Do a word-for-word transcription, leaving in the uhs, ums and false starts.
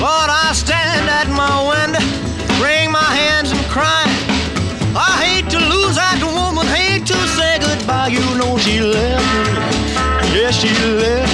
Lord, I stand at my window, wring my hands and cry. I hate to lose that woman, hate to say goodbye. You know she left me, yes, she left me.